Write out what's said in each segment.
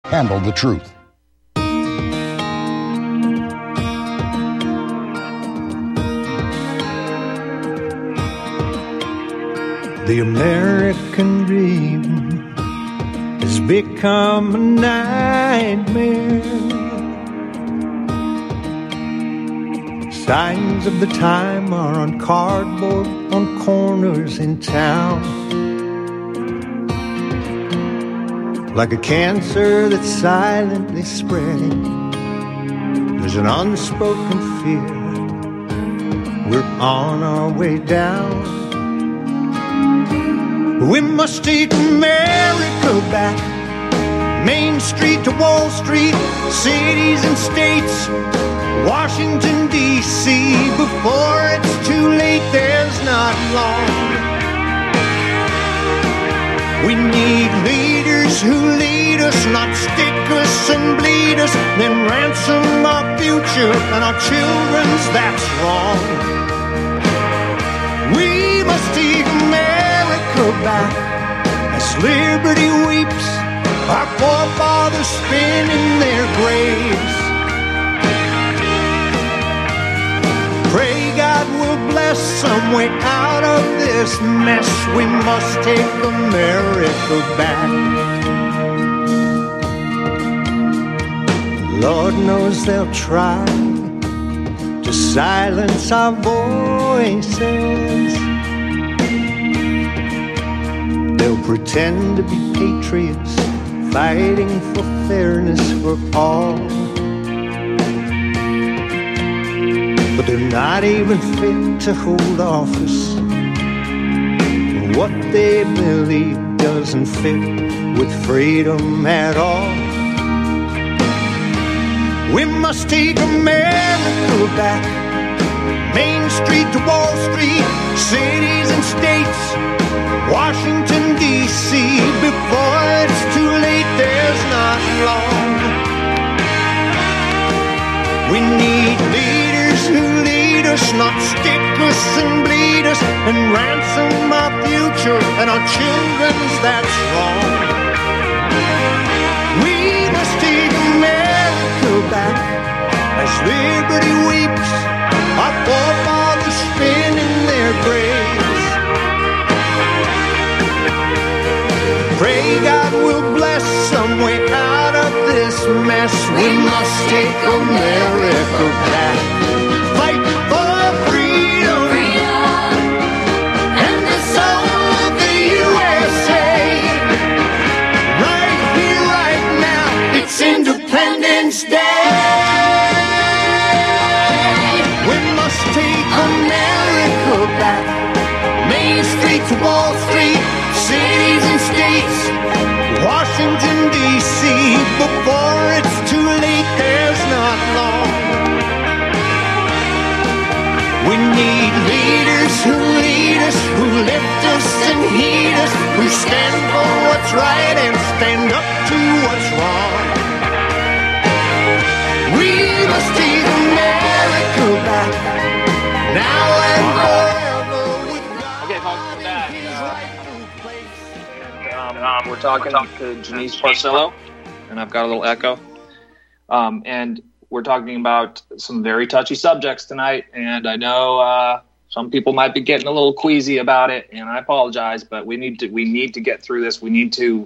handle the truth. The American dream has become a nightmare. Signs of the time are on cardboard on corners in town. Like a cancer that's silently spreading, there's an unspoken fear. We're on our way down. We must take America back, Main Street to Wall Street, cities and states, Washington, D.C. Before it's too late, there's not long. We need leaders who lead us, not stick us and bleed us, then ransom our future and our children's, that's wrong. We must take America back as liberty weeps, our forefathers spin in their graves. Pray God will bless some way out of this mess. We must take America back. Lord knows they'll try to silence our voices. They'll pretend to be patriots, fighting for fairness for all. But they're not even fit to hold office. What they believe doesn't fit with freedom at all. We must take America back, Main Street to Wall Street, cities and states, Washington, D.C. Before it's too late, there's not long. We need leaders who lead us, not stick us and bleed us, and ransom our future and our children's, that's wrong. We must take America back as liberty weeps, our forefathers spin in their graves. Pray God will bless some way out of this mess. We must take America back. Fight for freedom, and the soul of the USA. Right here, right now, it's Independence Day. We must take America back, Main Street to Wall Street, cities and states, Washington, D.C. Before it's too late, there's not long. We need leaders who lead us, who lift us and heed us, who stand for what's right and stand up to what's wrong. We must take America back, now and forever. Okay, folks, we're talking to Janice Porcello, and I've got a little echo. And we're talking about some very touchy subjects tonight, and I know some people might be getting a little queasy about it, and I apologize, but we need to get through this. We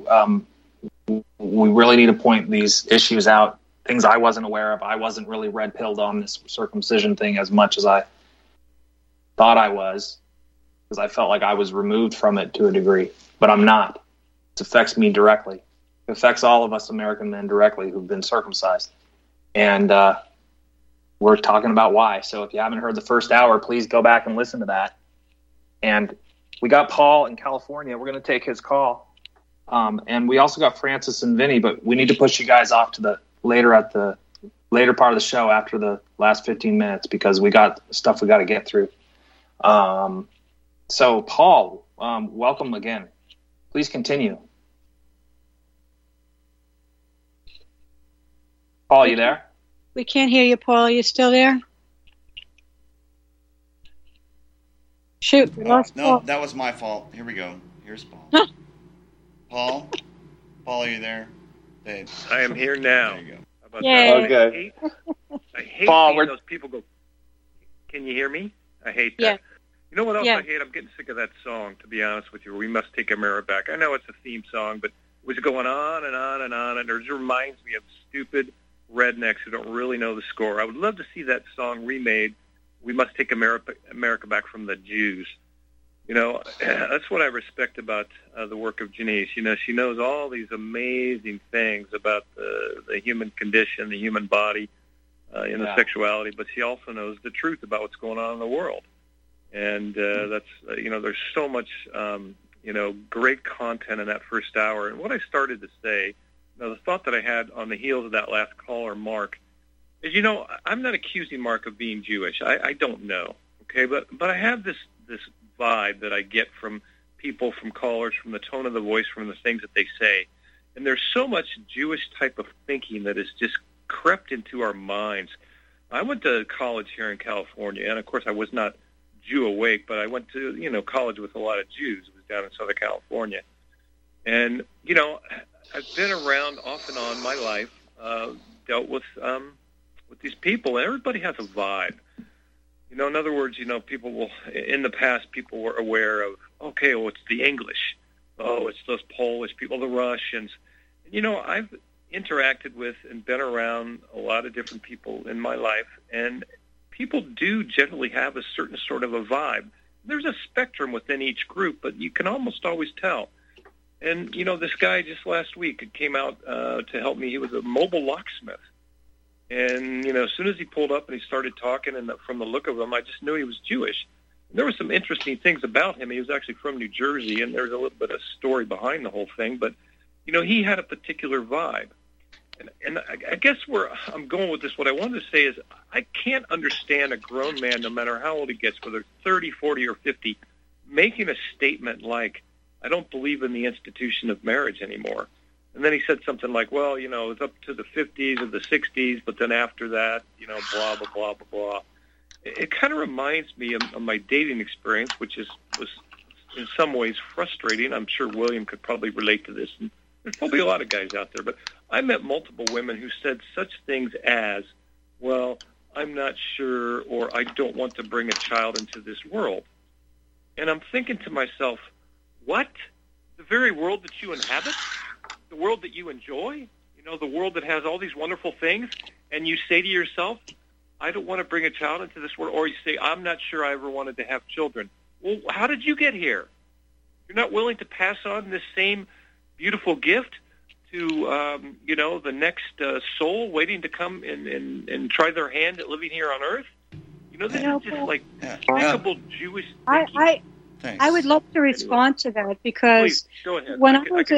really need to point these issues out, things I wasn't aware of. I wasn't really red-pilled on this circumcision thing as much as I thought I was, because I felt like I was removed from it to a degree, but I'm not. It affects me directly. It affects all of us American men directly who've been circumcised. And we're talking about why. So if you haven't heard the first hour, please go back and listen to that. And we got Paul in California. We're going to take his call. And we also got Francis and Vinny, but we need to push you guys off to the later part of the show after the last 15 minutes because we got stuff we got to get through. So Paul, welcome again. Please continue. Paul, you there? We can't hear you, Paul. Are you still there? Shoot. No, that was my fault. Here we go. Here's Paul. Huh? Paul, are you there? Hey, I am here now. there you go. How about Yay. that? Okay. I hate Paul, seeing we're- those people go. Can you hear me? I hate Yeah. that. You know what else Yeah. I hate? I'm getting sick of that song, to be honest with you. We Must Take America Back. I know it's a theme song, but it was going on and on and on, and it just reminds me of stupid rednecks who don't really know the score. I would love to see that song remade. We Must Take America Back from the Jews. You know, that's what I respect about the work of Janice. You know, she knows all these amazing things about the human condition, the human body, sexuality, but she also knows the truth about what's going on in the world. And that's, there's so much, great content in that first hour. And what I started to say, the thought that I had on the heels of that last caller, Mark, is, I'm not accusing Mark of being Jewish. I don't know, okay? But I have this vibe that I get from people, from callers, from the tone of the voice, from the things that they say. And there's so much Jewish type of thinking that has just crept into our minds. I went to college here in California, and of course I was not Jew awake, but I went to, college with a lot of Jews. It was down in Southern California. And, I've been around off and on my life, dealt with these people, and everybody has a vibe. In other words, people will, in the past, people were aware of, okay, well, it's the English. Oh, it's those Polish people, the Russians. I've interacted with and been around a lot of different people in my life, and people do generally have a certain sort of a vibe. There's a spectrum within each group, but you can almost always tell. And, this guy just last week came out to help me. He was a mobile locksmith. And, as soon as he pulled up and he started talking, and from the look of him, I just knew he was Jewish. And there were some interesting things about him. He was actually from New Jersey, and there's a little bit of story behind the whole thing. But, he had a particular vibe. And I guess where I'm going with this, what I wanted to say is I can't understand a grown man, no matter how old he gets, whether 30, 40, or 50, making a statement like, I don't believe in the institution of marriage anymore. And then he said something like, well, it's up to the 50s or the 60s, but then after that, blah, blah, blah, blah, blah. It kind of reminds me of my dating experience, which was in some ways frustrating. I'm sure William could probably relate to this, and there's probably a lot of guys out there. But I met multiple women who said such things as, well, I'm not sure, or I don't want to bring a child into this world. And I'm thinking to myself, what? The very world that you inhabit? The world that you enjoy? The world that has all these wonderful things? And you say to yourself, I don't want to bring a child into this world. Or you say, I'm not sure I ever wanted to have children. Well, how did you get here? You're not willing to pass on this same beautiful gift to, the next soul waiting to come and try their hand at living here on Earth? This is just like despicable Jewish thinking. Thanks. I would love to respond to that because Please, go ahead. when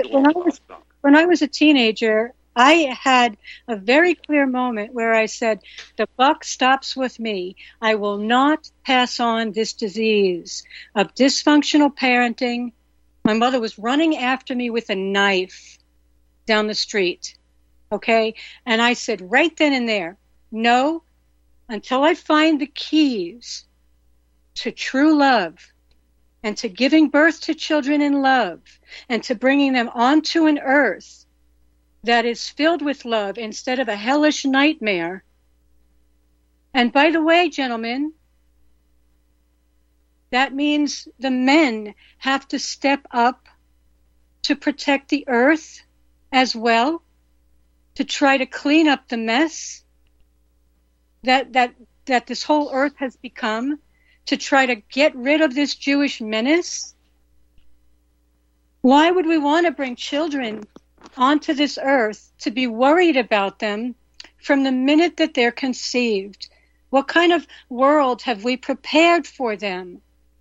I was a teenager, I had a very clear moment where I said, the buck stops with me. I will not pass on this disease of dysfunctional parenting. My mother was running after me with a knife down the street. Okay? And I said right then and there, no, until I find the keys to true love and to giving birth to children in love and to bringing them onto an earth that is filled with love instead of a hellish nightmare. And by the way, gentlemen, that means the men have to step up to protect the earth as well, to try to clean up the mess that this whole earth has become, to try to get rid of this Jewish menace. Why would we want to bring children onto this earth to be worried about them from the minute that they're conceived? What kind of world have we prepared for them?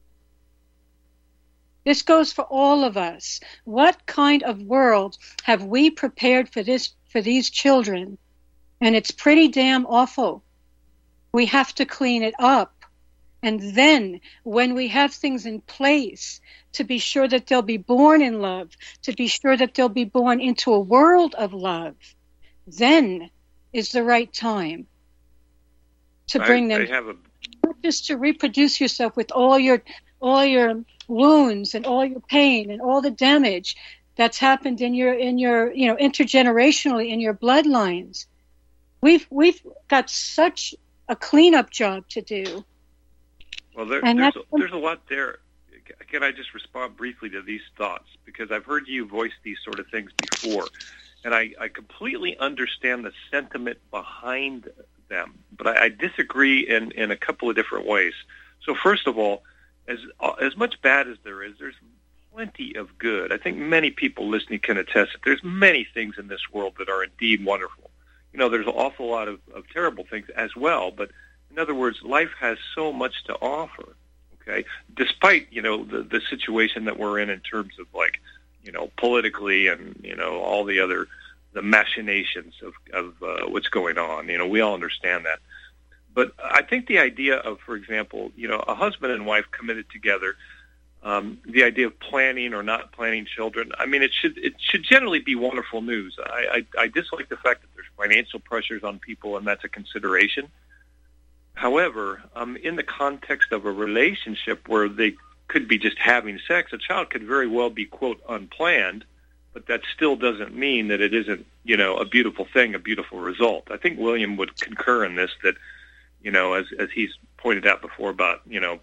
This goes for all of us. What kind of world have we prepared for these children? And it's pretty damn awful. We have to clean it up. And then when we have things in place to be sure that they'll be born in love, to be sure that they'll be born into a world of love, then is the right time to bring them. Not just to reproduce yourself with all your wounds and all your pain and all the damage. that's happened in your intergenerationally in your bloodlines. We've got such a cleanup job to do. Well, there's a lot there. Can I just respond briefly to these thoughts? Because I've heard you voice these sort of things before, and I completely understand the sentiment behind them, but I disagree in a couple of different ways. So first of all, as much bad as there is, there's plenty of good. I think many people listening can attest that there's many things in this world that are indeed wonderful. There's an awful lot of terrible things as well, but in other words, life has so much to offer, okay? Despite, the situation that we're in terms of politically and, all the machinations of what's going on. We all understand that. But I think the idea of, for example, a husband and wife committed together, the idea of planning or not planning children, I mean, it should generally be wonderful news. I dislike the fact that there's financial pressures on people, and that's a consideration. However, in the context of a relationship where they could be just having sex, a child could very well be, quote, unplanned, but that still doesn't mean that it isn't, a beautiful thing, a beautiful result. I think William would concur in this, that, as he's pointed out before about,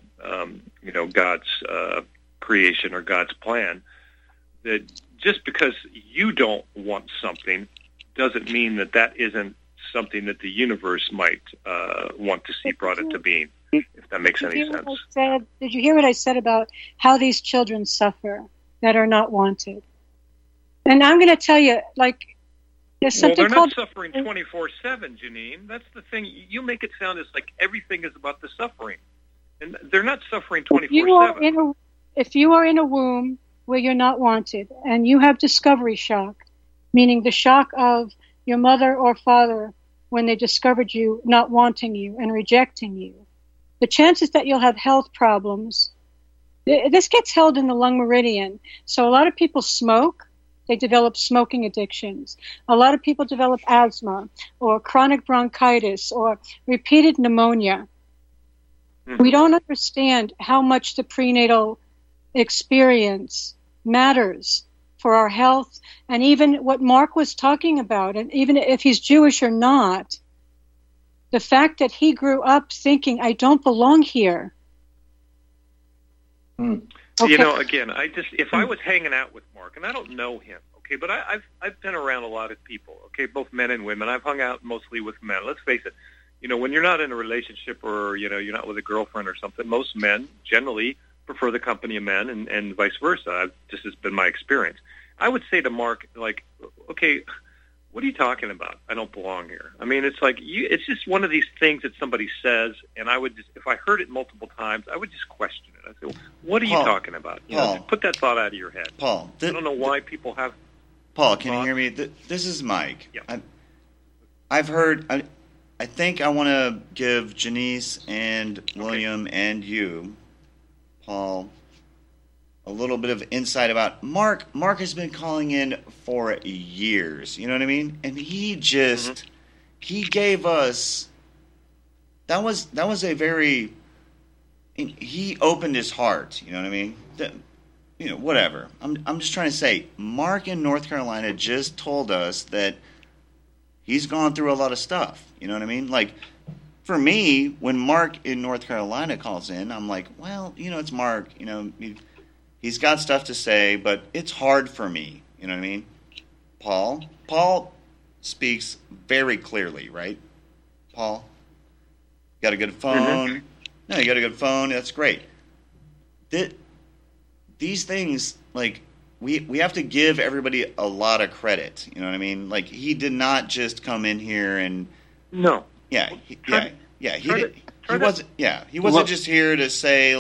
God's creation or God's plan, that just because you don't want something doesn't mean that isn't something that the universe might want to see brought into being, if that makes any sense. Did you hear what I said about how these children suffer that are not wanted? And I'm going to tell you, there's something they're not suffering 24/7, Janine. That's the thing. You make it sound as like everything is about the suffering. And they're not suffering 24/7. If you are in a womb where you're not wanted and you have discovery shock, meaning the shock of your mother or father when they discovered you not wanting you and rejecting you, the chances that you'll have health problems, this gets held in the lung meridian. So a lot of people smoke. They develop smoking addictions. A lot of people develop asthma or chronic bronchitis or repeated pneumonia. Mm-hmm. We don't understand how much the prenatal experience matters for our health, and even what Mark was talking about, and even if he's Jewish or not, the fact that he grew up thinking, I don't belong here. Mm. Okay. Again, if I was hanging out with Mark, and I don't know him, okay, but I've been around a lot of people, okay, both men and women. I've hung out mostly with men. Let's face it, when you're not in a relationship or, you're not with a girlfriend or something, most men generally prefer the company of men and vice versa. This has been my experience. I would say to Mark, okay, what are you talking about? I don't belong here. I mean, it's it's just one of these things that somebody says, and I would just, if I heard it multiple times, I would just question it. I'd say, well, what are you talking about? Just put that thought out of your head. Paul, I don't know why people have... Paul, can you hear me? This is Mike. Yeah. I've heard... I think I want to give Janice and William and you, Paul, a little bit of insight about Mark. Mark has been calling in for years. You know what I mean? And he just he gave us that was a very he opened his heart. You know what I mean? Whatever. I'm just trying to say, Mark in North Carolina just told us that he's gone through a lot of stuff. You know what I mean? For me, when Mark in North Carolina calls in, I'm like, well, it's Mark. He's got stuff to say, but it's hard for me. You know what I mean? Paul speaks very clearly, right? Paul? Got a good phone? Mm-hmm. No, you got a good phone. That's great. These things, we have to give everybody a lot of credit. You know what I mean? He did not just come in here and... No. Yeah. He wasn't just here to say,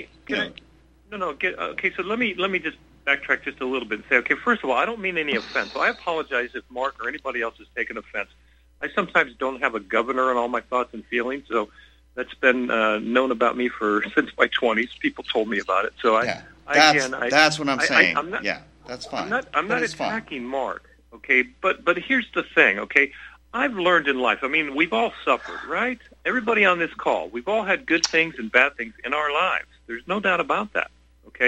Okay, so let me just backtrack just a little bit and say, okay, first of all, I don't mean any offense. So I apologize if Mark or anybody else has taken offense. I sometimes don't have a governor on all my thoughts and feelings, so that's been known about me since my 20s. People told me about it. So that's what I'm saying. That's fine. I'm not attacking Mark, okay? But here's the thing, okay? I've learned in life. I mean, we've all suffered, right? Everybody on this call, we've all had good things and bad things in our lives. There's no doubt about that, okay?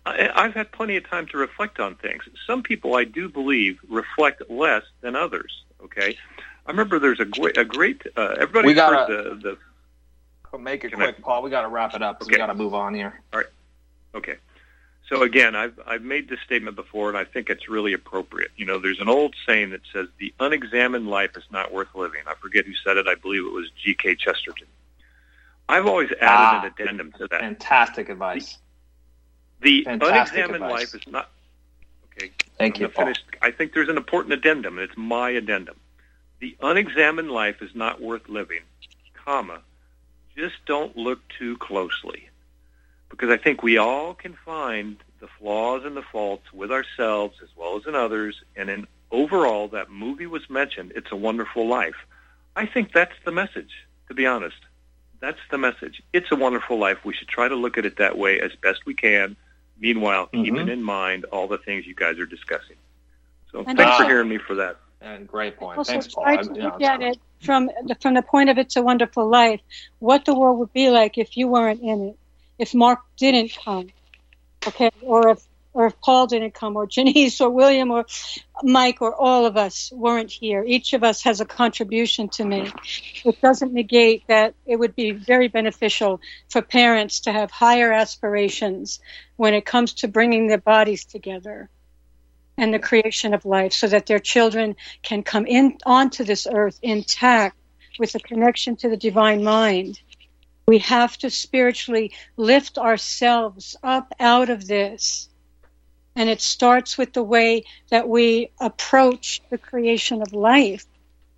I've had plenty of time to reflect on things. Some people, I do believe, reflect less than others. Okay, I remember there's a great. Everybody heard the. Make it quick, Paul. We got to wrap it up because we got to move on here. All right. Okay. So again, I've made this statement before, and I think it's really appropriate. You know, there's an old saying that says, "The unexamined life is not worth living." I forget who said it. I believe it was G.K. Chesterton. I've always added an addendum to that. Fantastic advice. The unexamined life is not... Okay. Thank you, Paul. I think there's an important addendum, and it's my addendum. The unexamined life is not worth living, comma, just don't look too closely. Because I think we all can find the flaws and the faults with ourselves as well as in others, and in overall, that movie was mentioned, It's a Wonderful Life. I think that's the message, to be honest. That's the message. It's a wonderful life. We should try to look at it that way as best we can. Meanwhile, keeping in mind all the things you guys are discussing. So thanks for hearing me for that. And great point. Also, Thanks, Paul. try to look at it from the point of It's a Wonderful Life, what the world would be like if you weren't in it, if Mark didn't come, okay, or if Paul didn't come, or Janice, or William, or Mike, or all of us weren't here. Each of us has a contribution to make. It doesn't negate that it would be very beneficial for parents to have higher aspirations when it comes to bringing their bodies together and the creation of life, so that their children can come onto this earth intact with a connection to the divine mind. We have to spiritually lift ourselves up out of this. And it starts with the way that we approach the creation of life.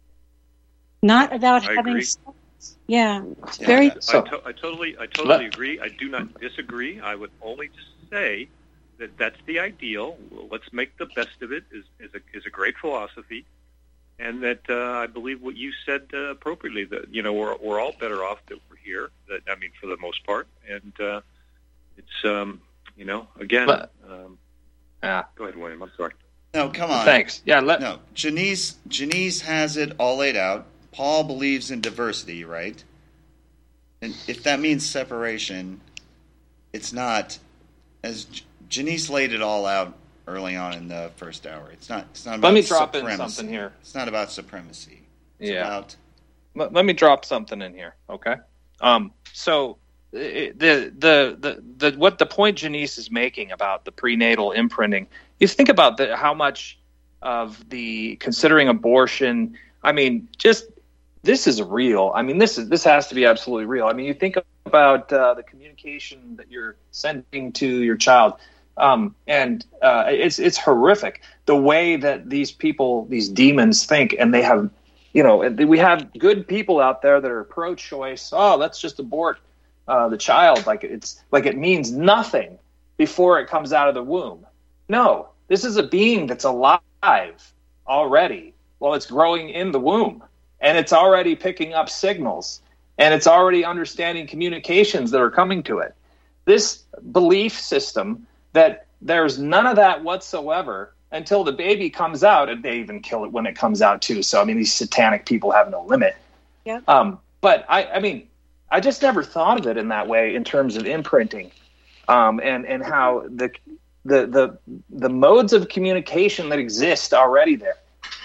Not about having sex. Yeah. It's very... I totally agree. I do not disagree. I would only just say that that's the ideal. Let's make the best of it is a great philosophy. And that I believe what you said appropriately, that, you know, we're all better off that we're here. That, I mean, for the most part. And it's, you know, again... Yeah. Go ahead, William. I'm sorry. No, come on. Thanks. Yeah. No, Janice has it all laid out. Paul believes in diversity, right? And if that means separation, it's not, as Janice laid it all out early on in the first hour. It's not about Let me drop supremacy. in something here. It's not about supremacy. It's about... Let me drop something in here, okay? So the what the point Janice is making about the prenatal imprinting, you think about how much of the considering abortion. I mean, just this is real. I mean, this has to be absolutely real. I mean, you think about the communication that you're sending to your child, and it's horrific the way that these people, these demons, think, and they have, you know, we have good people out there that are pro-choice. Oh, let's just abort the child, like it means nothing before it comes out of the womb. No, this is a being that's alive already while it's growing in the womb, and it's already picking up signals, and it's already understanding communications that are coming to it. This belief system that there's none of that whatsoever until the baby comes out, and they even kill it when it comes out too. So I mean, these satanic people have no limit. Yeah. But I mean, I just never thought of it in that way in terms of imprinting, and how the modes of communication that exist already there.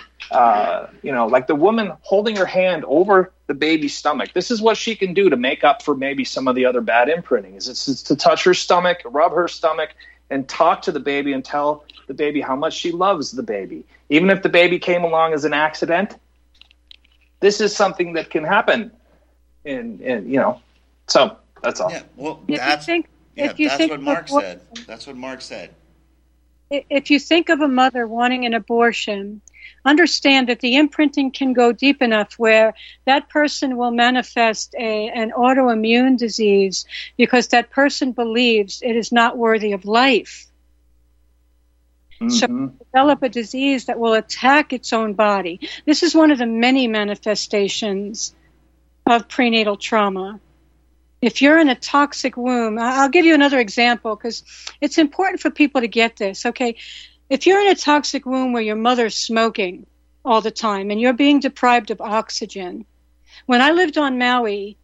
You know, like the woman holding her hand over the baby's stomach. This is what she can do to make up for maybe some of the other bad imprinting. It's to touch her stomach, rub her stomach, and talk to the baby and tell the baby how much she loves the baby. Even if the baby came along as an accident, this is something that can happen. And you know, so that's all. Yeah, well, that's what Mark said. That's what Mark said. If you think of a mother wanting an abortion, understand that the imprinting can go deep enough where that person will manifest an autoimmune disease because that person believes it is not worthy of life. Mm-hmm. So develop a disease that will attack its own body. This is one of the many manifestations of prenatal trauma. If you're in a toxic womb, I'll give you another example because it's important for people to get this, okay? If you're in a toxic womb where your mother's smoking all the time and you're being deprived of oxygen. When I lived on Maui,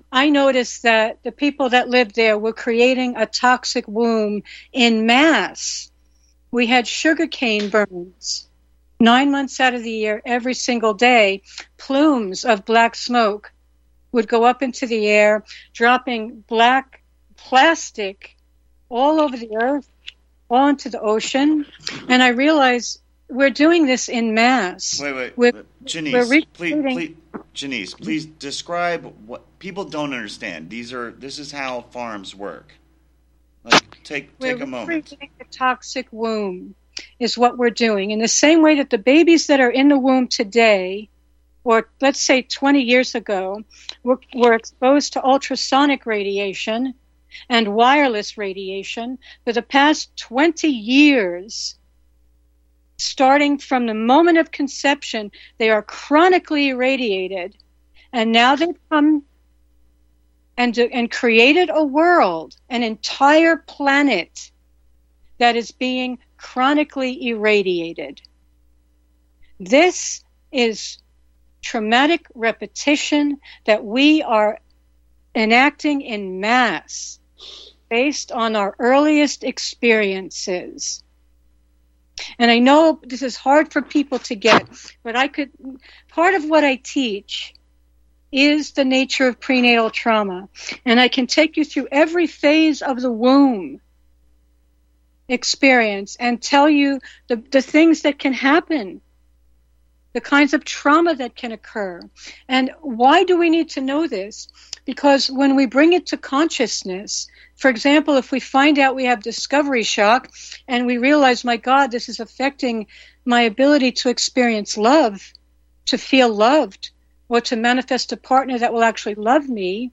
I noticed that the people that lived there were creating a toxic womb in mass. We had sugarcane burns 9 months out of the year, every single day. Plumes of black smoke would go up into the air, dropping black plastic all over the earth, all into the ocean. And I realized we're doing this in mass. Wait. Janice, Janice, please describe what people don't understand. This is how farms work. Like, take a moment. We're creating a toxic womb is what we're doing. In the same way that the babies that are in the womb today, or let's say 20 years ago, were exposed to ultrasonic radiation and wireless radiation for the past 20 years, starting from the moment of conception, they are chronically irradiated. And now they've come and created a world, an entire planet that is being chronically irradiated. This is traumatic repetition that we are enacting in mass based on our earliest experiences. And I know this is hard for people to get, but part of what I teach is the nature of prenatal trauma. And I can take you through every phase of the womb experience and tell you the things that can happen, the kinds of trauma that can occur. And why do we need to know this? Because when we bring it to consciousness, for example, if we find out we have discovery shock and we realize, my God, this is affecting my ability to experience love, to feel loved, or to manifest a partner that will actually love me.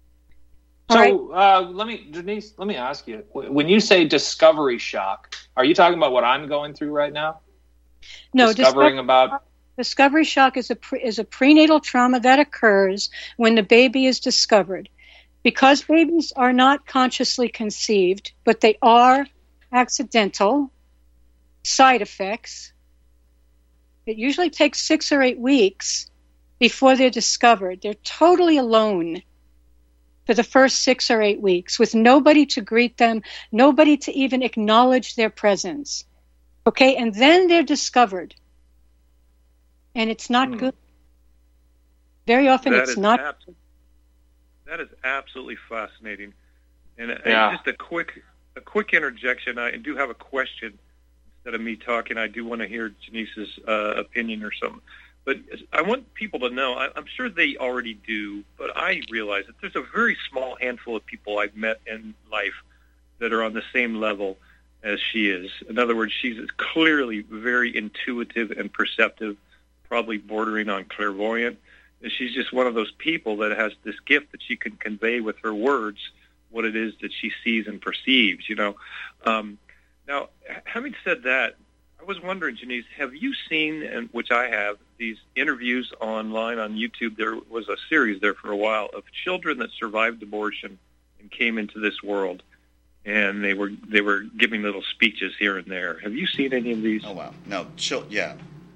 So Janice, let me ask you, when you say discovery shock, are you talking about what I'm going through right now? No, discovery shock is a prenatal trauma that occurs when the baby is discovered. Because babies are not consciously conceived, but they are accidental side effects, it usually takes 6 or 8 weeks before they're discovered. They're totally alone for the first 6 or 8 weeks with nobody to greet them, nobody to even acknowledge their presence. Okay, and then they're discovered. And it's not good. Very often it's not good. That is absolutely fascinating. And just a quick interjection. I do have a question instead of me talking. I do want to hear Janice's opinion or something. But I want people to know, I'm sure they already do, but I realize that there's a very small handful of people I've met in life that are on the same level as she is. In other words, she's clearly very intuitive and perceptive, probably bordering on clairvoyant. And she's just one of those people that has this gift that she can convey with her words what it is that she sees and perceives, you know. Now, having said that, I was wondering, Janice, have you seen, and which I have, these interviews online on YouTube? There was a series there for a while of children that survived abortion and came into this world, and they were giving little speeches here and there. Have you seen any of these? Oh wow, no, yeah.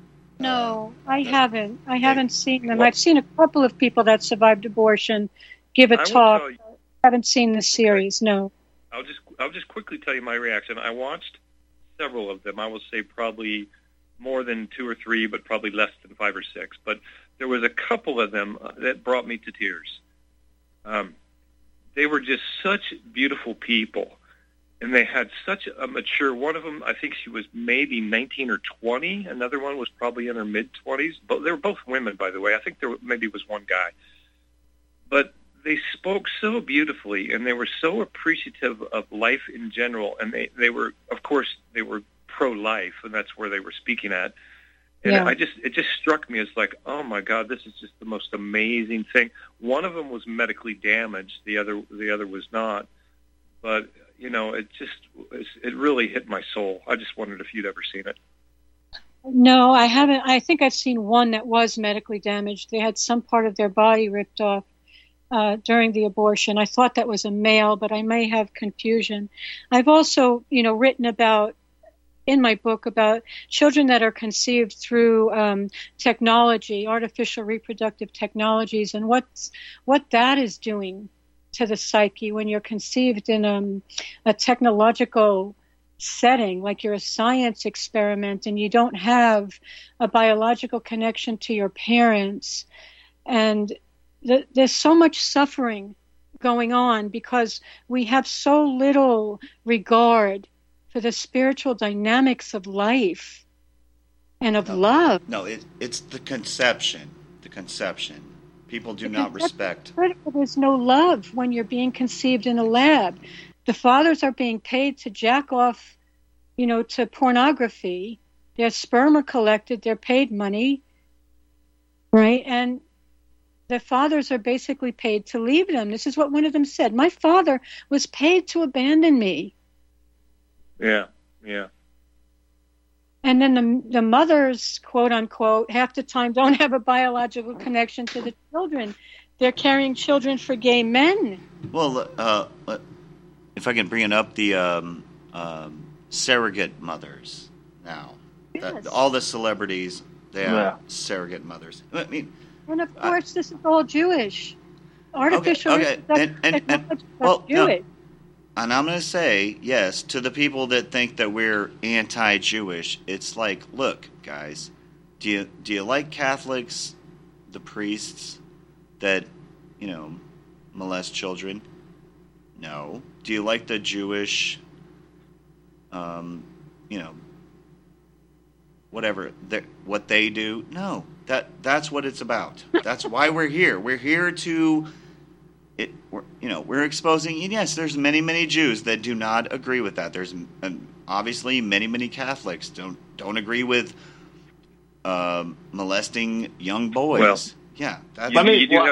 No, I haven't. I haven't seen them. I've seen a couple of people that survived abortion give a talk. I haven't seen the series. Okay. No. I'll just quickly tell you my reaction. I watched several of them. I will say probably more than 2 or 3, but probably less than 5 or 6. But there was a couple of them that brought me to tears. They were just such beautiful people, and they had such a mature. One of them, I think she was maybe 19 or 20. Another one was probably in her mid-20s. But they were both women, by the way. I think there maybe was one guy. But they spoke so beautifully, and they were so appreciative of life in general. And they were, of course, they were pro-life, and that's where they were speaking at. And it just struck me as like, oh my God, this is just the most amazing thing. One of them was medically damaged, the other was not. But you know, it really hit my soul. I just wondered if you'd ever seen it. No, I haven't. I think I've seen one that was medically damaged. They had some part of their body ripped off during the abortion. I thought that was a male, but I may have confusion. I've also, written about in my book about children that are conceived through technology, artificial reproductive technologies, and what that is doing to the psyche when you're conceived in a technological setting, like you're a science experiment and you don't have a biological connection to your parents. And there's so much suffering going on because we have so little regard for the spiritual dynamics of life and of love. No, it's the conception. The conception. People do not respect. There's no love when you're being conceived in a lab. The fathers are being paid to jack off, to pornography. Their sperm are collected. They're paid money, right? And the fathers are basically paid to leave them. This is what one of them said. My father was paid to abandon me. Yeah. And then the mothers, quote unquote, half the time don't have a biological connection to the children. They're carrying children for gay men. Well, if I can bring it up, the surrogate mothers now. Yes. All the celebrities, they are surrogate mothers. I mean, and of course, this is all Jewish. Artificial okay. and well, Jewish. No. And I'm going to say, yes, to the people that think that we're anti-Jewish, it's like, look, guys, do you like Catholics, the priests that, molest children? No. Do you like the Jewish, whatever, what they do? No. That's what it's about. That's why we're here. We're here to... we're exposing. And yes, there's many Jews that do not agree with that. There's obviously many Catholics don't agree with molesting young boys. Well, yeah, let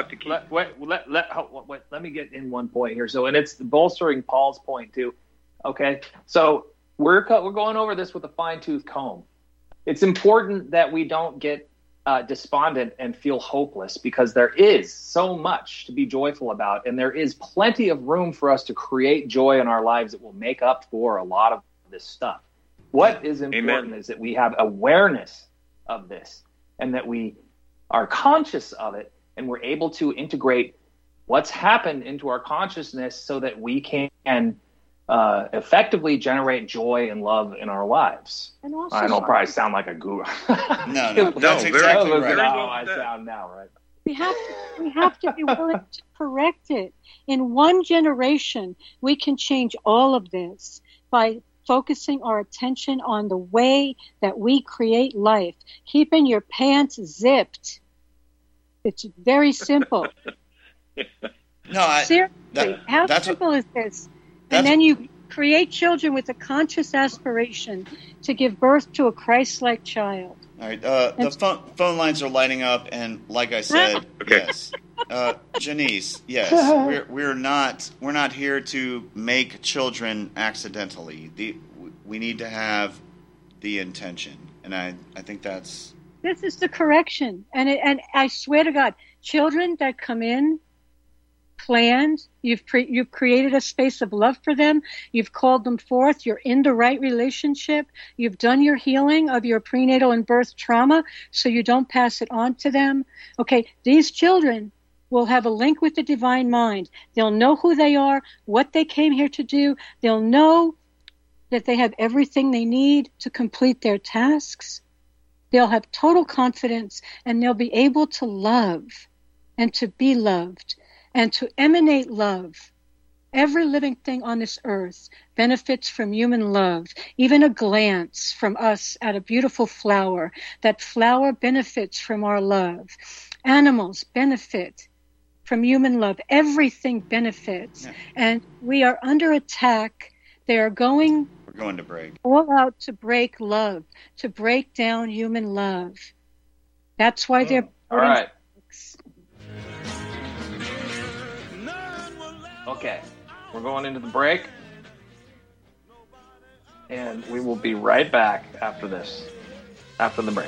me get in one point here. So, and it's bolstering Paul's point too. Okay, so we're going over this with a fine-tooth comb. It's important that we don't get despondent and feel hopeless, because there is so much to be joyful about, and there is plenty of room for us to create joy in our lives that will make up for a lot of this stuff. What is important is that we have awareness of this, and that we are conscious of it, and we're able to integrate what's happened into our consciousness so that we can effectively generate joy and love in our lives. And also, I don't probably sound like a guru. No, that's exactly right. How I sound now, right? We have to be willing to correct it. In one generation, we can change all of this by focusing our attention on the way that we create life. Keeping your pants zipped. It's very simple. Seriously, how simple is this? And then you create children with a conscious aspiration to give birth to a Christ-like child. All right, the phone lines are lighting up, and like I said, yes, Janice, yes, we're not here to make children accidentally. We need to have the intention, and I think that's. This is the correction, and I swear to God, children that come in planned, you've created a space of love for them, you've called them forth, you're in the right relationship, you've done your healing of your prenatal and birth trauma so you don't pass it on to them. Okay, these children will have a link with the divine mind. They'll know who they are, what they came here to do. They'll know that they have everything they need to complete their tasks. They'll have total confidence, and they'll be able to love and to be loved and to emanate love. Every living thing on this earth benefits from human love. Even a glance from us at a beautiful flower, that flower benefits from our love. Animals benefit from human love. Everything benefits. Yeah. And we are under attack. We're going to break. All out to break love, to break down human love. That's why they're... All right. Okay, we're going into the break, and we will be right back after the break.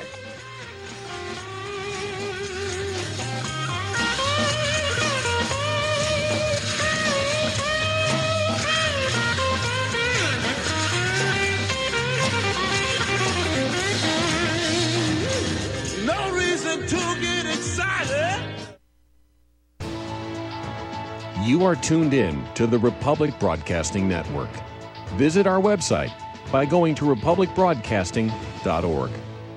You are tuned in to the Republic Broadcasting Network. Visit our website by going to republicbroadcasting.org.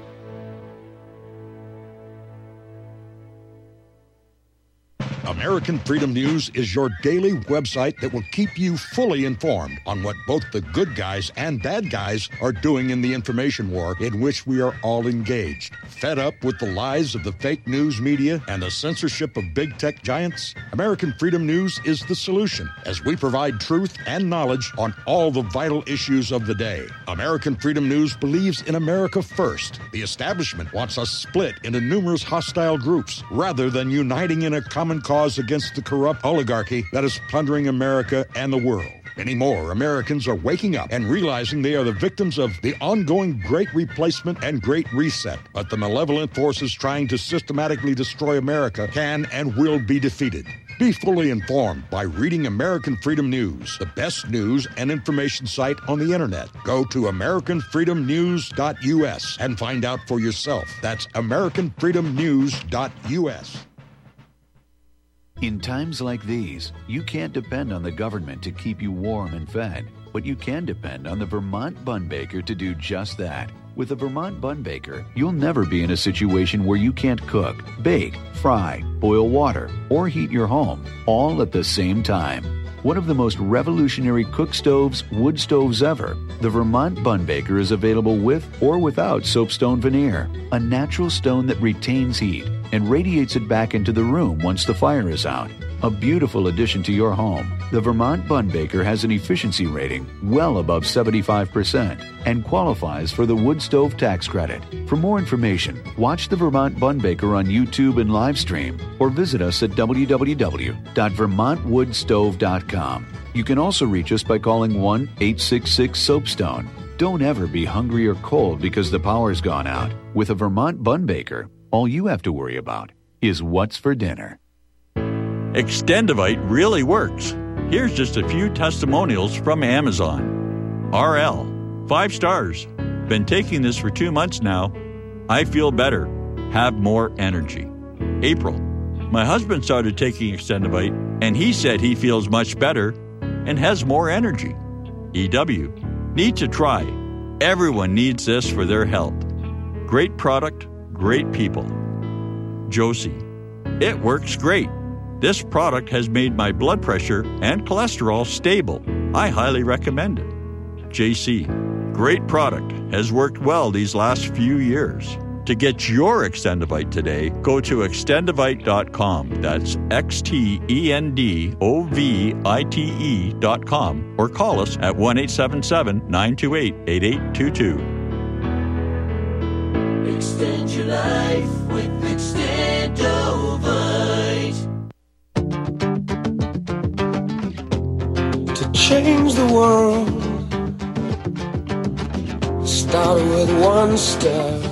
American Freedom News is your daily website that will keep you fully informed on what both the good guys and bad guys are doing in the information war in which we are all engaged. Fed up with the lies of the fake news media and the censorship of big tech giants? American Freedom News is the solution, as we provide truth and knowledge on all the vital issues of the day. American Freedom News believes in America first. The establishment wants us split into numerous hostile groups rather than uniting in a common cause against the corrupt oligarchy that is plundering America and the world. Many more Americans are waking up and realizing they are the victims of the ongoing Great Replacement and Great Reset. But the malevolent forces trying to systematically destroy America can and will be defeated. Be fully informed by reading American Freedom News, the best news and information site on the internet. Go to AmericanFreedomNews.us and find out for yourself. That's AmericanFreedomNews.us. In times like these, you can't depend on the government to keep you warm and fed, but you can depend on the Vermont Bun Baker to do just that. With the Vermont Bun Baker, you'll never be in a situation where you can't cook, bake, fry, boil water, or heat your home, all at the same time. One of the most revolutionary cook stoves, wood stoves ever, the Vermont Bun Baker is available with or without soapstone veneer, a natural stone that retains heat and radiates it back into the room once the fire is out. A beautiful addition to your home, the Vermont Bun Baker has an efficiency rating well above 75% and qualifies for the wood stove tax credit. For more information, watch the Vermont Bun Baker on YouTube and live stream or visit us at www.vermontwoodstove.com. You can also reach us by calling 1-866-SOAPSTONE. Don't ever be hungry or cold because the power's gone out. With a Vermont Bun Baker, all you have to worry about is what's for dinner. Extendivite really works. Here's just a few testimonials from Amazon. RL, 5 stars. Been taking this for 2 months now. I feel better. Have more energy. April, my husband started taking Extendivite, and he said he feels much better and has more energy. EW, need to try. Everyone needs this for their health. Great product, great people. Josie, it works great. This product has made my blood pressure and cholesterol stable. I highly recommend it. JC, great product. Has worked well these last few years. To get your Extendivite today, go to extendivite.com. That's XTENDOVITE.com or call us at 1-877-928-8822. Extend your life with Extendovite. To change the world, start with one step,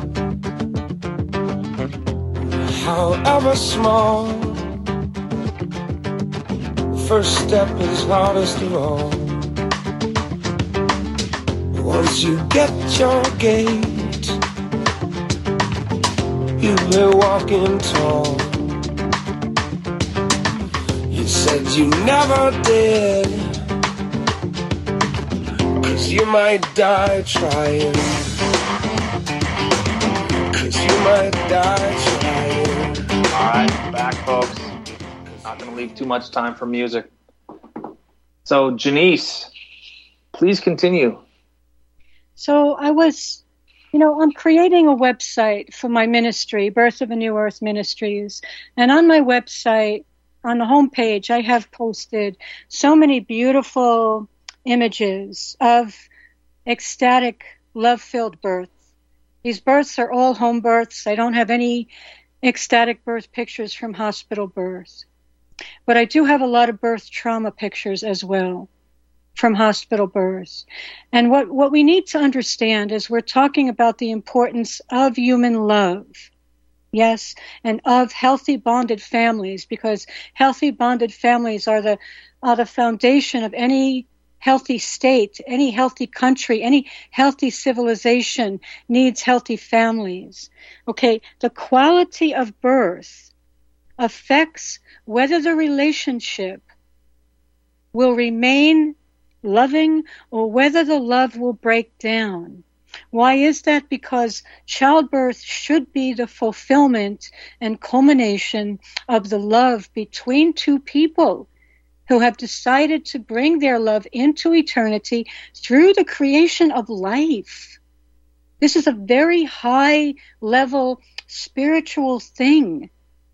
however small. The first step is hardest of all. Once you get your gait, you'll be walking tall. You said you never did, 'cause you might die trying. 'Cause you might die trying. All right, we're back, folks. Not going to leave too much time for music. So, Janice, please continue. So I was, I'm creating a website for my ministry, Birth of a New Earth Ministries. And on my website, on the homepage, I have posted so many beautiful images of ecstatic, love-filled births. These births are all home births. I don't have any ecstatic birth pictures from hospital births. But I do have a lot of birth trauma pictures as well from hospital births. And what we need to understand is we're talking about the importance of human love. Yes, and of healthy bonded families, because healthy bonded families are the foundation of any healthy state, any healthy country, any healthy civilization needs healthy families. Okay, the quality of birth affects whether the relationship will remain loving or whether the love will break down. Why is that? Because childbirth should be the fulfillment and culmination of the love between two people who have decided to bring their love into eternity through the creation of life. This is a very high-level spiritual thing.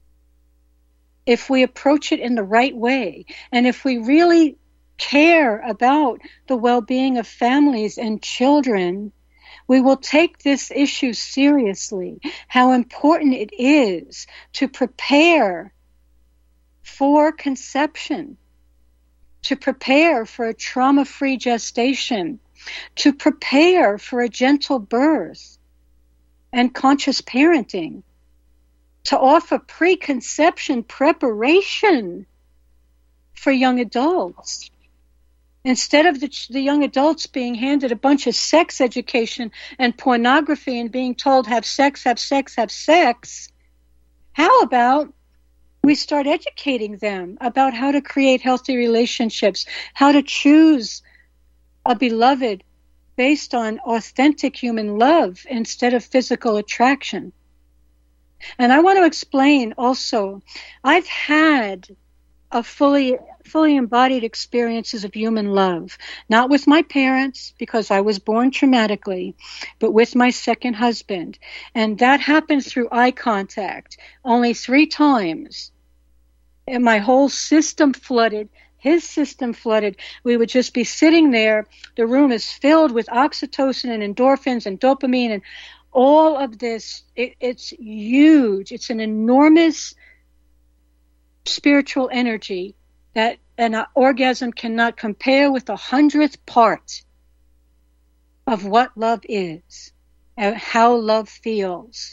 If we approach it in the right way, and if we really care about the well-being of families and children, we will take this issue seriously, how important it is to prepare for conception, to prepare for a trauma-free gestation, to prepare for a gentle birth and conscious parenting, to offer preconception preparation for young adults. Instead of the young adults being handed a bunch of sex education and pornography and being told, have sex, have sex, have sex, how about we start educating them about how to create healthy relationships, how to choose a beloved based on authentic human love instead of physical attraction. And I want to explain also, I've had a fully embodied experiences of human love, not with my parents because I was born traumatically, but with my second husband. And that happened through eye contact only 3 times. And my whole system flooded. His system flooded. We would just be sitting there. The room is filled with oxytocin and endorphins and dopamine and all of this. It's huge. It's an enormous spiritual energy that an orgasm cannot compare with 100th part of what love is and how love feels.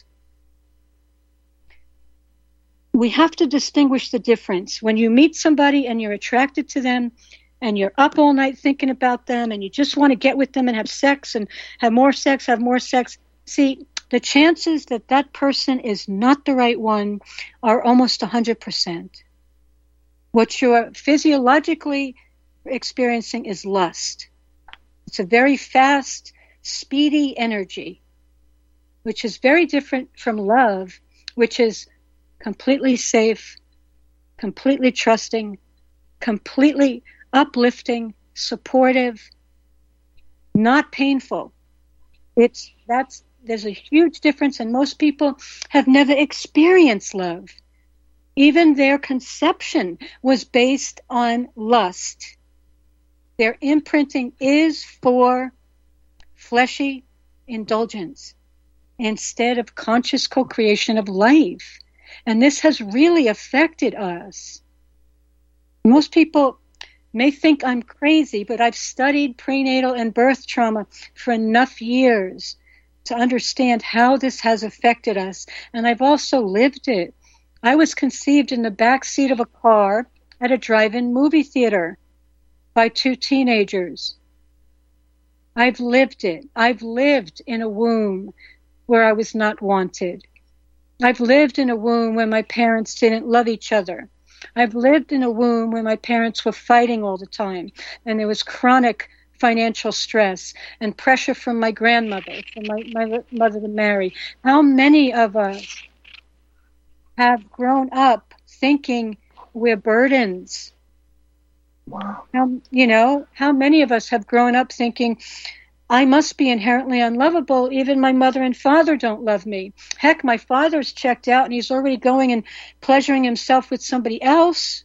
We have to distinguish the difference. When you meet somebody and you're attracted to them and you're up all night thinking about them and you just want to get with them and have sex and have more sex, see, the chances that that person is not the right one are almost 100%. What you're physiologically experiencing is lust. It's a very fast, speedy energy, which is very different from love, which is completely safe, completely trusting, completely uplifting, supportive, not painful. There's a huge difference, and most people have never experienced love. Even their conception was based on lust. Their imprinting is for fleshy indulgence instead of conscious co-creation of life. And this has really affected us. Most people may think I'm crazy, but I've studied prenatal and birth trauma for enough years to understand how this has affected us. And I've also lived it. I was conceived in the back seat of a car at a drive-in movie theater by 2 teenagers. I've lived it. I've lived in a womb where I was not wanted. I've lived in a womb where my parents didn't love each other. I've lived in a womb where my parents were fighting all the time, and there was chronic financial stress and pressure from my grandmother, from my mother to marry. How many of us have grown up thinking we're burdens? Wow. How many of us have grown up thinking, I must be inherently unlovable. Even my mother and father don't love me. Heck, my father's checked out and he's already going and pleasuring himself with somebody else.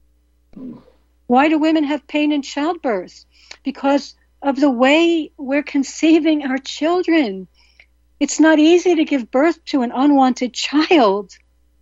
Why do women have pain in childbirth? Because of the way we're conceiving our children. It's not easy to give birth to an unwanted child.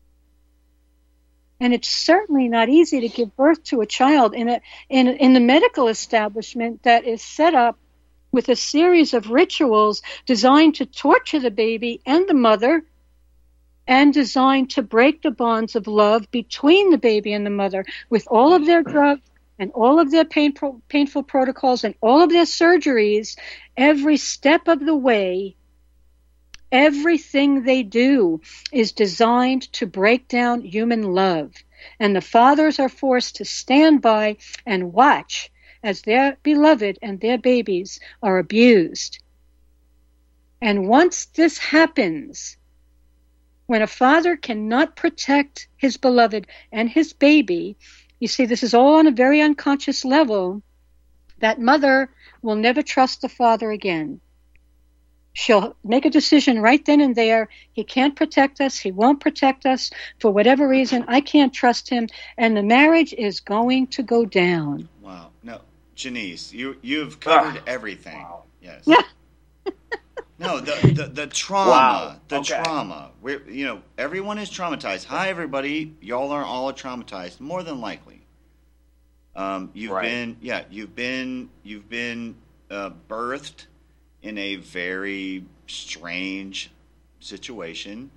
And it's certainly not easy to give birth to a child in the medical establishment that is set up with a series of rituals designed to torture the baby and the mother and designed to break the bonds of love between the baby and the mother with all of their drugs and all of their painful protocols and all of their surgeries every step of the way. Everything they do is designed to break down human love. And the fathers are forced to stand by and watch as their beloved and their babies are abused. And once this happens, when a father cannot protect his beloved and his baby, you see, this is all on a very unconscious level, that mother will never trust the father again. She'll make a decision right then and there. He can't protect us. He won't protect us. For whatever reason, I can't trust him. And the marriage is going to go down. Wow. No, Janice, you've covered everything. Wow. Yes. Yeah. No, the trauma. Wow. The Okay. trauma. Everyone is traumatized. Hi, everybody. Y'all are all traumatized, more than likely. You've Right. been birthed in a very strange situation.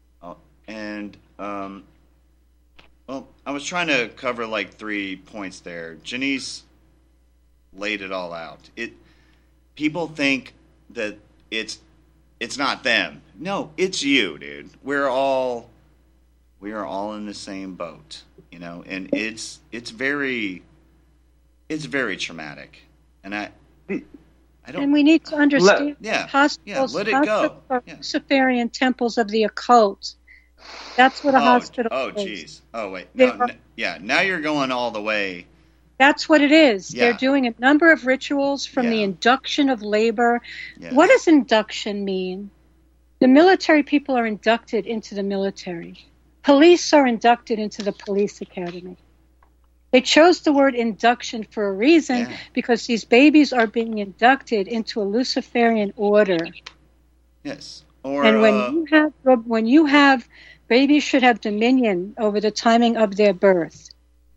I was trying to cover like 3 points there. Janice laid it all out. People think that it's not them. No, it's you, dude. We are all in the same boat, and it's very traumatic. And I don't. And we need to understand hospitals, let it go. Are Luciferian temples of the occult. That's what a hospital is. Oh, geez. Oh, wait. No, now you're going all the way. That's what it is. Yeah. They're doing a number of rituals from the induction of labor. Yes. What does induction mean? The military people are inducted into the military. Police are inducted into the police academy. They chose the word induction for a reason, because these babies are being inducted into a Luciferian order. Yes. And when you have babies should have dominion over the timing of their birth.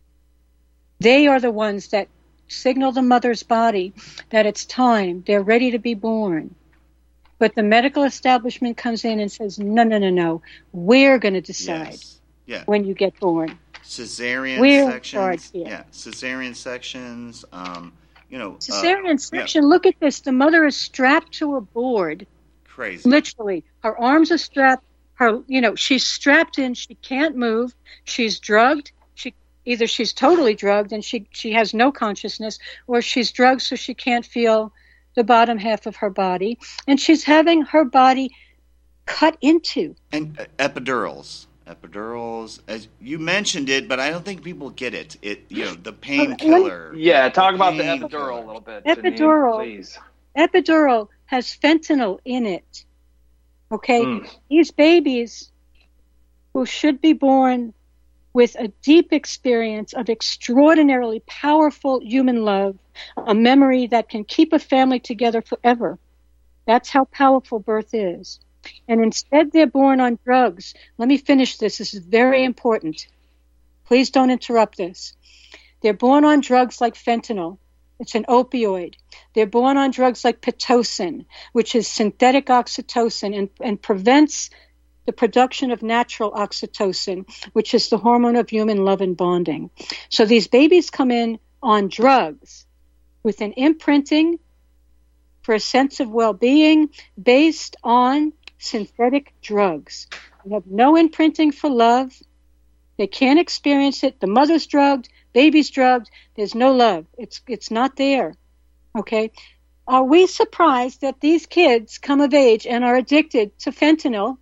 They are the ones that signal the mother's body that it's time, they're ready to be born. But the medical establishment comes in and says, no, we're going to decide when you get born. Cesarean sections. Cesarean sections. Cesarean section, look at this. The mother is strapped to a board. Crazy. Literally. Her arms are strapped. She's strapped in. She can't move. She's drugged. Either she's totally drugged and she has no consciousness, or she's drugged so she can't feel the bottom half of her body. And she's having her body cut into. And epidurals, as you mentioned it, but I don't think people get it. The painkiller. Yeah, talk about the epidural a little bit. Epidural, Janine, please. Epidural has fentanyl in it. Okay? These babies who should be born with a deep experience of extraordinarily powerful human love, a memory that can keep a family together forever. That's how powerful birth is. And instead they're born on drugs. Let me finish this. This is very important. Please don't interrupt this. They're born on drugs like fentanyl. It's an opioid. They're born on drugs like Pitocin, which is synthetic oxytocin and prevents the production of natural oxytocin, which is the hormone of human love and bonding. So these babies come in on drugs with an imprinting for a sense of well-being based on synthetic drugs. They have no imprinting for love. They can't experience it. The mother's drugged, baby's drugged. There's no love. It's not there. Okay? Are we surprised that these kids come of age and are addicted to fentanyl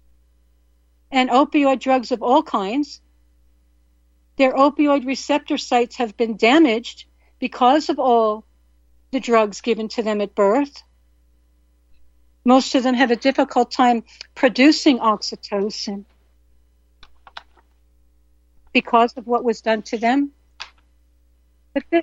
and opioid drugs of all kinds? Their opioid receptor sites have been damaged because of all the drugs given to them at birth. Most of them have a difficult time producing oxytocin because of what was done to them. But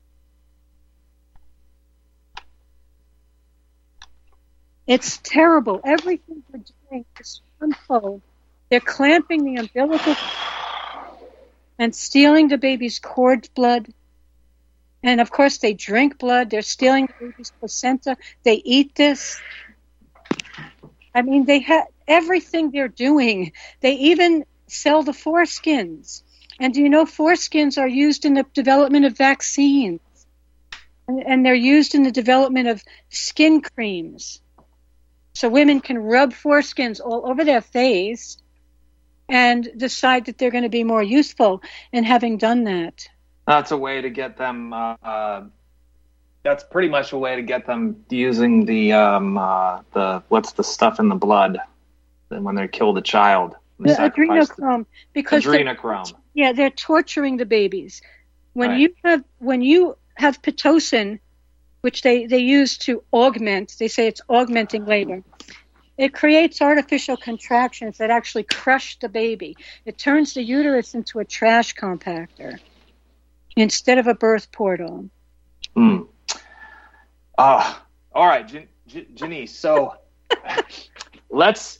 it's terrible. Everything they're doing is harmful. They're clamping the umbilical and stealing the baby's cord blood. And, of course, they drink blood. They're stealing the baby's placenta. They eat this. I mean, they have everything they're doing. They even sell the foreskins. And do you know foreskins are used in the development of vaccines? And they're used in the development of skin creams. So women can rub foreskins all over their face and decide that they're going to be more useful in having done that. That's a way to get them. That's pretty much a way to get them using the what's the stuff in the blood when they kill the child. The adrenochrome, because adrenochrome. They're torturing the babies. When you have Pitocin, which they use to augment, they say it's augmenting labor. It creates artificial contractions that actually crush the baby. It turns the uterus into a trash compactor instead of a birth portal. All right, Janice. So let's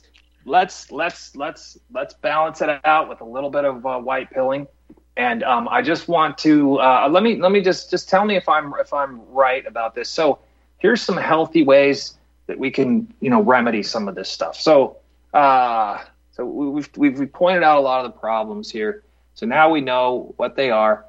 balance it out with a little bit of white pilling. And I just want to let me just tell me if I'm right about this. So here's some healthy ways that we can remedy some of this stuff. So we've pointed out a lot of the problems here. So now we know what they are.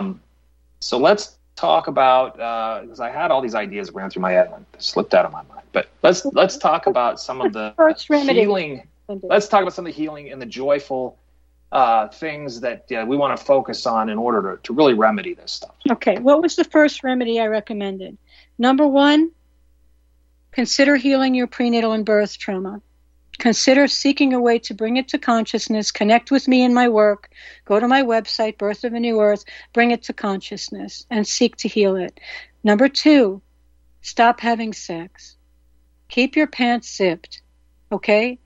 So let's talk about because I had all these ideas ran through my head and they slipped out of my mind. But let's talk about some of the healing. Let's talk about some of the healing and the joyful things that we want to focus on in order to really remedy this stuff. Okay, what was the first remedy I recommended? Number 1, consider healing your prenatal and birth trauma. Consider seeking a way to bring it to consciousness. Connect with me in my work. Go to my website, Birth of a New Earth. Bring it to consciousness and seek to heal it. Number 2, stop having sex. Keep your pants zipped, okay?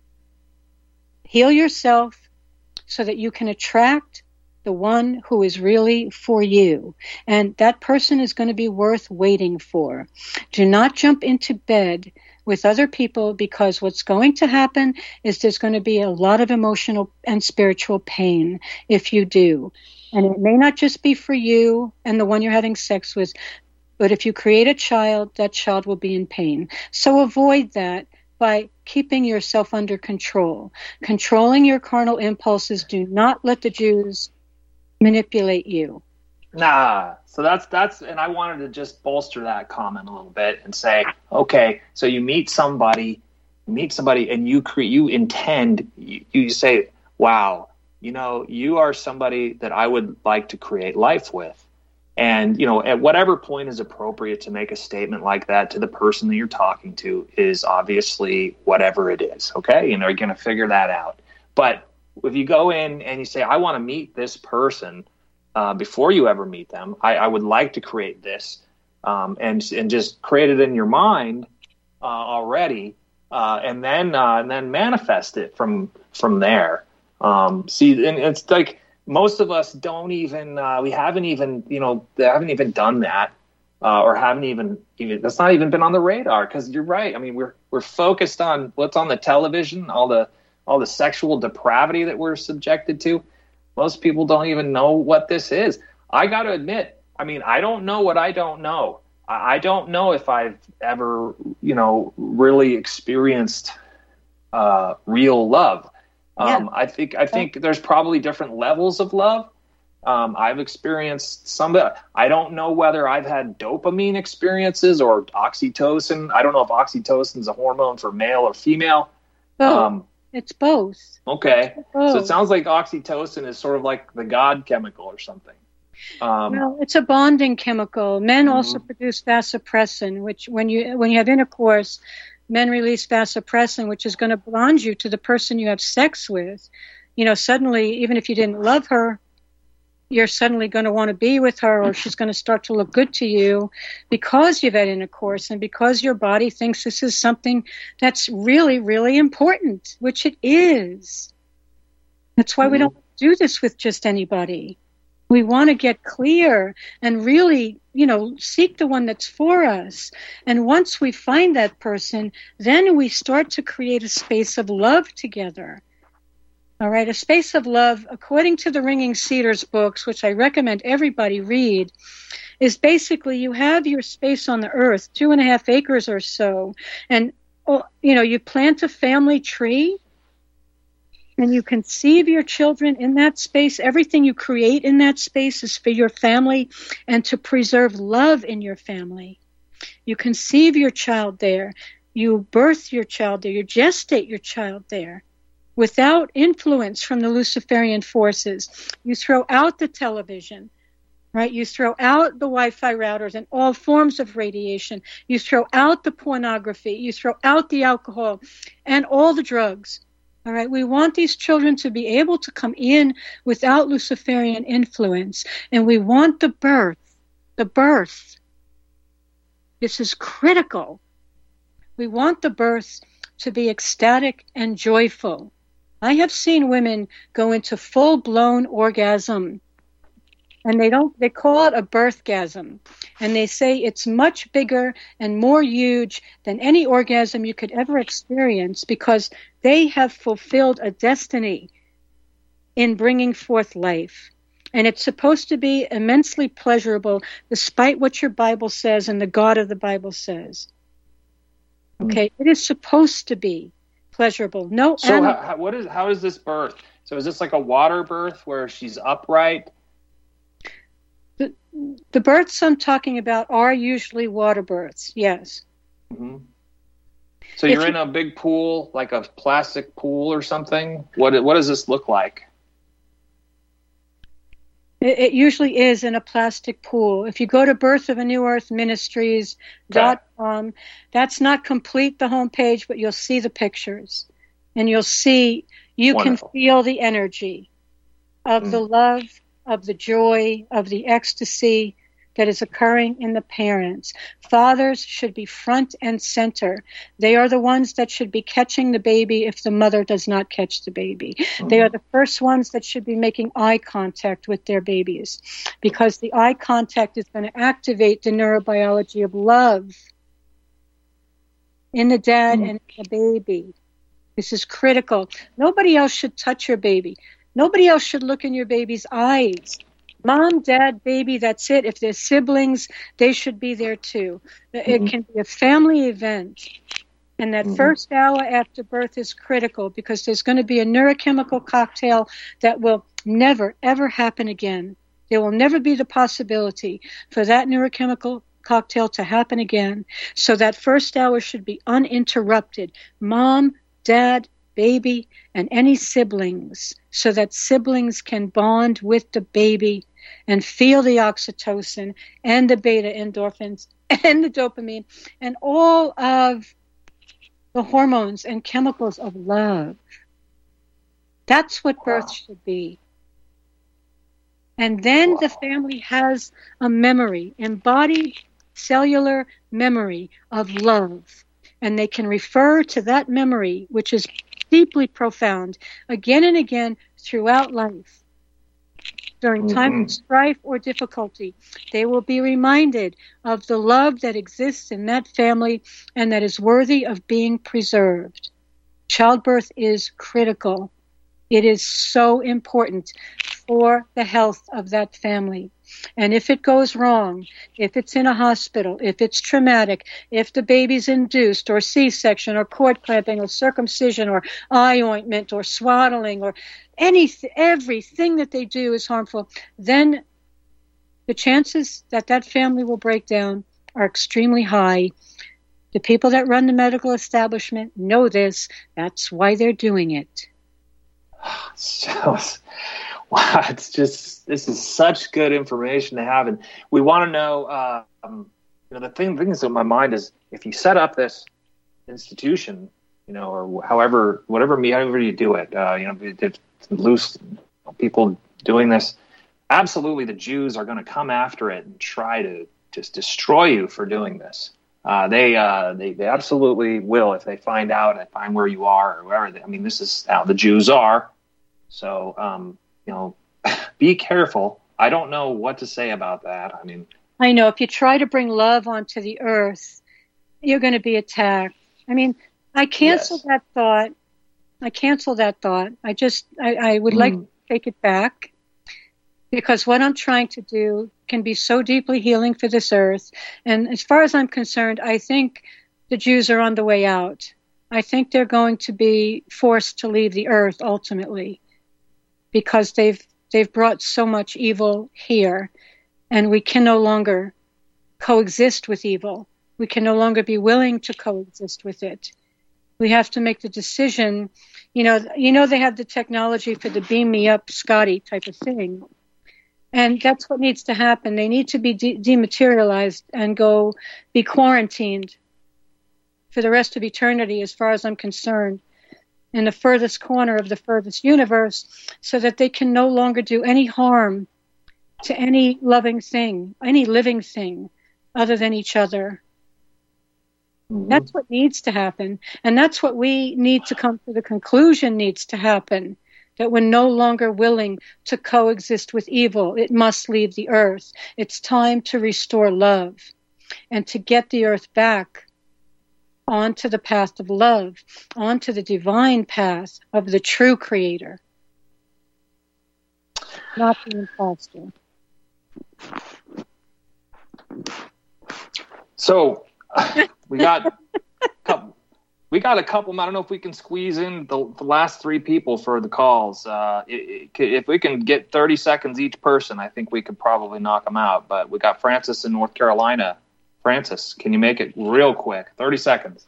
Heal yourself so that you can attract the one who is really for you. And that person is going to be worth waiting for. Do not jump into bed with other people, because what's going to happen is there's going to be a lot of emotional and spiritual pain if you do. And it may not just be for you and the one you're having sex with, but if you create a child, that child will be in pain. So avoid that by keeping yourself under control. Controlling your carnal impulses. Do not let the Jews manipulate you. Nah. So that's, and I wanted to just bolster that comment a little bit and say, okay, so you meet somebody and you intend, you say, wow, you are somebody that I would like to create life with. And, at whatever point is appropriate to make a statement like that to the person that you're talking to is obviously whatever it is. Okay. You're going to figure that out. But if you go in and you say, I want to meet this person, before you ever meet them, I would like to create this, and just create it in your mind already, and then manifest it from there. See, and it's like most of us don't even they haven't even done that, or haven't even that's not even been on the radar. Because you're right. I mean, we're focused on what's on the television, all the sexual depravity that we're subjected to. Most people don't even know what this is. I got to admit, I don't know what I don't know. I don't know if I've ever, really experienced real love. Yeah. I think there's probably different levels of love. I've experienced some of it. I don't know whether I've had dopamine experiences or oxytocin. I don't know if oxytocin is a hormone for male or female. It's both. Okay. So it sounds like oxytocin is sort of like the God chemical or something. Well, it's a bonding chemical. Men also produce vasopressin, which when you have intercourse, men release vasopressin, which is going to bond you to the person you have sex with. Suddenly, even if you didn't love her, you're suddenly going to want to be with her, or she's going to start to look good to you because you've had intercourse and because your body thinks this is something that's really, really important, which it is. That's why we don't do this with just anybody. We want to get clear and really, seek the one that's for us. And once we find that person, then we start to create a space of love together. All right, a space of love, according to the Ringing Cedars books, which I recommend everybody read, is basically you have your space on the earth, 2.5 acres or so, and you plant a family tree, and you conceive your children in that space. Everything you create in that space is for your family and to preserve love in your family. You conceive your child there. you birth your child there, you gestate your child there, without influence from the Luciferian forces. You throw out the television, right? You throw out the Wi-Fi routers and all forms of radiation. You throw out the pornography. You throw out the alcohol and all the drugs. All right. We want these children to be able to come in without Luciferian influence. And we want the birth. This is critical. We want the birth to be ecstatic and joyful. I have seen women go into full-blown orgasm, and they call it a birthgasm, and they say it's much bigger and more huge than any orgasm you could ever experience because they have fulfilled a destiny in bringing forth life. And it's supposed to be immensely pleasurable despite what your Bible says and the God of the Bible says. Okay, it is supposed to be pleasurable. No. So how is this birth? So is this like a water birth where she's upright? The births I'm talking about are usually water births. Yes. Mm-hmm. So you're in a big pool, like a plastic pool or something. What does this look like? It usually is in a plastic pool. If you go to Birth of a New Earth Ministries.com, that's not complete the homepage, but you'll see the pictures. And you'll see, Wonderful. Can feel the energy of the love, of the joy, of the ecstasy that is occurring in the parents. Fathers should be front and center. They are the ones that should be catching the baby if the mother does not catch the baby. They are the first ones that should be making eye contact with their babies, because the eye contact is going to activate the neurobiology of love in the dad and the baby. This is critical. Nobody else should touch your baby. Nobody else should look in your baby's eyes. Mom, dad, baby, that's it. If there's siblings, they should be there too. It can be a family event. And that first hour after birth is critical because there's going to be a neurochemical cocktail that will never, ever happen again. There will never be the possibility for that neurochemical cocktail to happen again. So that first hour should be uninterrupted. Mom, dad, baby, and any siblings, so that siblings can bond with the baby and feel the oxytocin and the beta endorphins and the dopamine and all of the hormones and chemicals of love. That's what birth should be. And then the family has a memory, embodied cellular memory of love. And they can refer to that memory, which is deeply profound, again and again throughout life. During times of strife or difficulty, they will be reminded of the love that exists in that family and that is worthy of being preserved. Childbirth is critical. It is so important for the health of that family. And if it goes wrong, if it's in a hospital, if it's traumatic, if the baby's induced or C-section or cord clamping or circumcision or eye ointment or swaddling or everything that they do is harmful, then the chances that that family will break down are extremely high. The people that run the medical establishment know this. That's why they're doing it. Wow, it's just, this is such good information to have. And we want to know, the thing that's in my mind is if you set up this institution, or however you do it, loose people doing this, absolutely the Jews are going to come after it and try to just destroy you for doing this. They absolutely will if they find out and find where you are or wherever. This is how the Jews are. So, be careful. I don't know what to say about that. I know if you try to bring love onto the earth, you're going to be attacked. I cancel that thought. I would like to take it back, because what I'm trying to do can be so deeply healing for this earth. And as far as I'm concerned, I think the Jews are on the way out. I think they're going to be forced to leave the earth ultimately, because they've brought so much evil here, and we can no longer coexist with evil. We can no longer be willing to coexist with it. We have to make the decision. You know, they have the technology for the beam me up, Scotty type of thing. And that's what needs to happen. They need to be dematerialized and go be quarantined for the rest of eternity, as far as I'm concerned, in the furthest corner of the furthest universe, so that they can no longer do any harm to any loving thing, any living thing other than each other. Mm-hmm. That's what needs to happen. And that's what we need to come to the conclusion needs to happen, that we're no longer willing to coexist with evil. It must leave the earth. It's time to restore love and to get the earth back onto the path of love, onto the divine path of the true creator, not the imposter. So we got a couple. I don't know if we can squeeze in the last three people for the calls. If we can get 30 seconds each person, I think we could probably knock them out. But we got Francis in North Carolina. Francis, can you make it real quick? 30 seconds.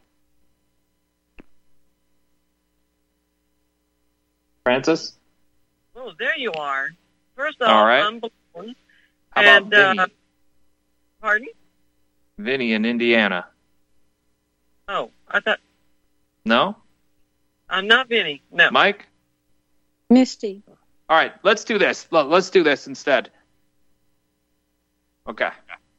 Francis? Oh, there you are. First off, all right. I'm blown. How about Vinny? Pardon? Vinny in Indiana. Oh, I thought... No? I'm not Vinny. No. Mike? Misty. All right, let's do this. Let's do this instead. Okay.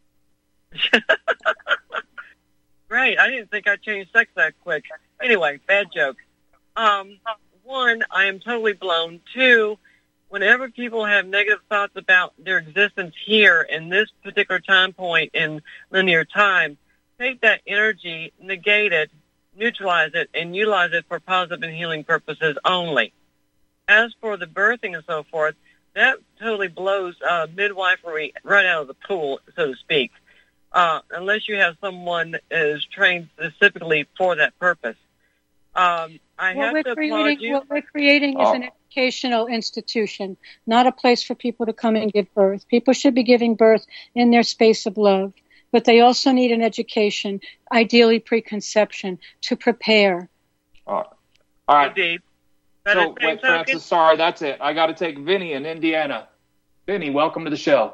Great. I didn't think I changed sex that quick. Anyway, bad joke. One, I am totally blown. Two, whenever people have negative thoughts about their existence here in this particular time point in linear time, take that energy, negate it, neutralize it, and utilize it for positive and healing purposes only. As for the birthing and so forth, that totally blows midwifery right out of the pool, so to speak, unless you have someone that is trained specifically for that purpose. What we're creating is an educational institution, not a place for people to come and give birth. People should be giving birth in their space of love, but they also need an education, ideally preconception, to prepare. All right. Indeed. So, wait, Francis, sorry, that's it. I got to take Vinny in Indiana. Vinny, welcome to the show.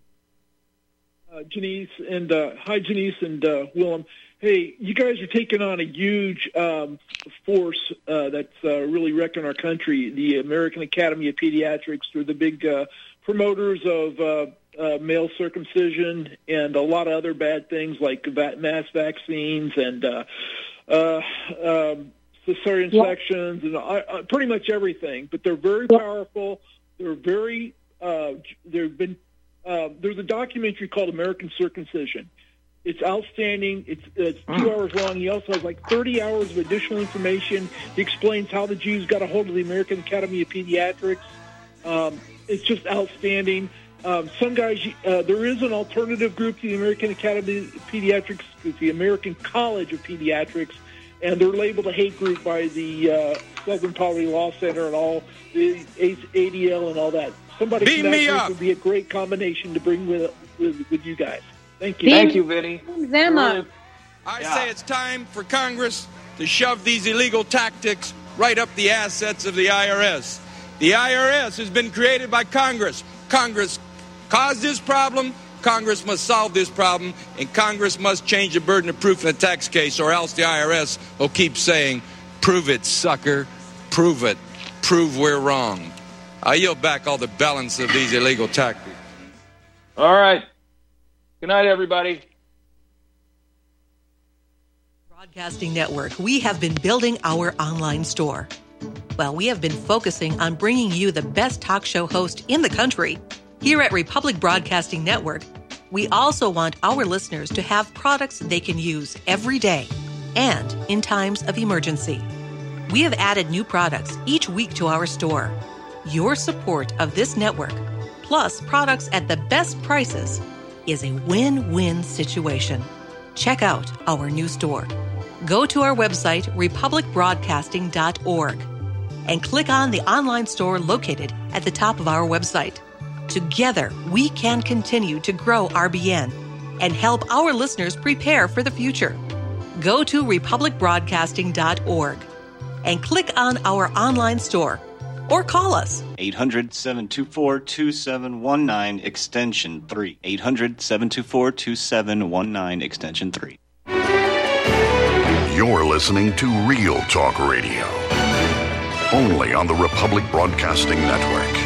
Janice and hi, Janice and Willem. Hey, you guys are taking on a huge force that's really wrecking our country. The American Academy of Pediatrics, they're the big promoters of male circumcision and a lot of other bad things like mass vaccines and cesarean sections and pretty much everything. But they're very powerful. They're very. There's a documentary called American Circumcision. It's outstanding. It's 2 hours long. He also has like 30 hours of additional information. He explains how the Jews got a hold of the American Academy of Pediatrics. It's just outstanding. Some guys, there is an alternative group to the American Academy of Pediatrics. It's the American College of Pediatrics, and they're labeled a hate group by the Southern Poverty Law Center and all the ADL and all that. Somebody from that group would be a great combination to bring with you guys. Thank you. Thank you, Vinny. Them up. I say it's time for Congress to shove these illegal tactics right up the assets of the IRS. The IRS has been created by Congress. Congress caused this problem. Congress must solve this problem, and Congress must change the burden of proof in a tax case, or else the IRS will keep saying, "Prove it, sucker. Prove it. Prove we're wrong." I yield back all the balance of these illegal tactics. All right. Good night, everybody. Broadcasting Network, we have been building our online store. Well, we have been focusing on bringing you the best talk show host in the country. Here at Republic Broadcasting Network, we also want our listeners to have products they can use every day and in times of emergency. We have added new products each week to our store. Your support of this network, plus products at the best prices, is a win-win situation. Check out our new store. Go to our website, republicbroadcasting.org, and click on the online store located at the top of our website. Together, we can continue to grow RBN and help our listeners prepare for the future. Go to republicbroadcasting.org and click on our online store or call us. 800-724-2719, extension 3. 800-724-2719, extension 3. You're listening to Real Talk Radio, only on the Republic Broadcasting Network.